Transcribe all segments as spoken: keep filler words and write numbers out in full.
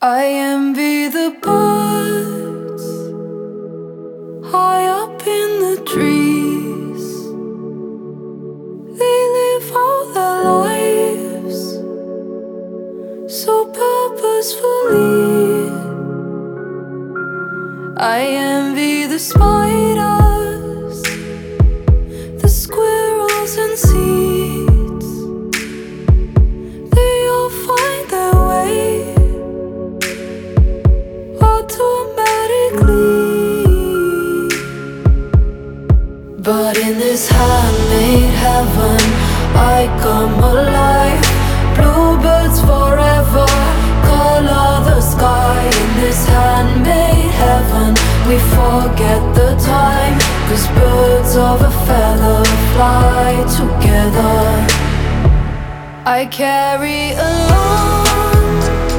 I envy the birds high up in the trees. They live all their lives so purposefully. I envy the spiders, the squirrels and seeds. They all find their way automatically. But in this handmade heaven, I come alive. Bluebirds forever color the sky. In this handmade heaven, we forget the time, 'cause birds of a feather fly together. I carry along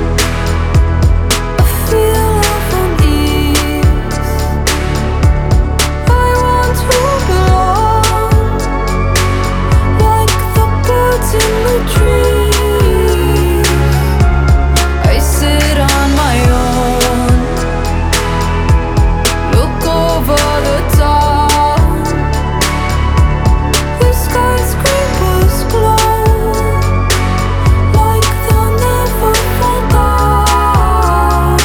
a feel of unease. I want to belong like the birds in the trees. I sit on my own, look over the top. The skyscrapers glow like they'll never fall down.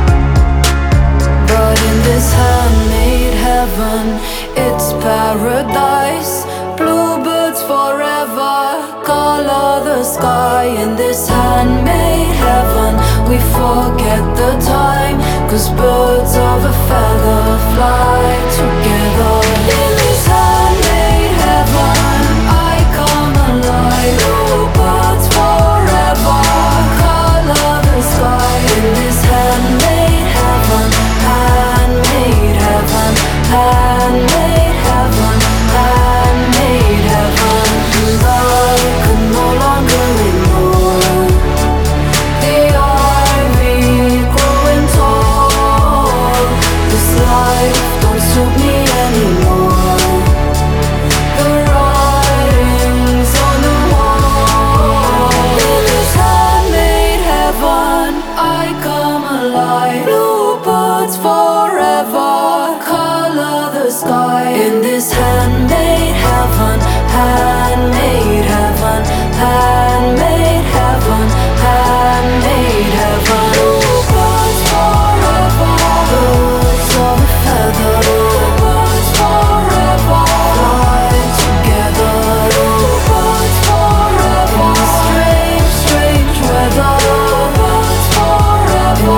But in this handmade heaven, it's paradise. Bluebirds forever color the sky. In this handmade heaven, we forget the time, 'cause birds of a feather fly together. In this handmade heaven, I come alive. Bluebirds forever color the sky. In this handmade heaven, handmade heaven, handmade heaven, handmade heaven. And I can no longer ignore the ivy growing tall. This life don't suit me anymore. The writing's on the wall. In this handmade heaven, I come alive. Bluebirds forever color the sky. In this handmade heaven, handmade heaven, handmade heaven, handmade heaven. Bluebirds forever, birds of a feather. Bluebirds forever fly together. Bluebirds forever in this strange, strange weather. Bluebirds forever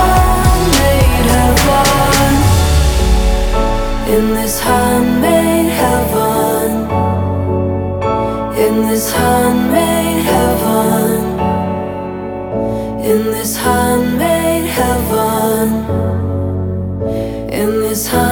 in this handmade heaven. In this handmade heaven, in this handmade heaven, in this handmade heaven, in this handmade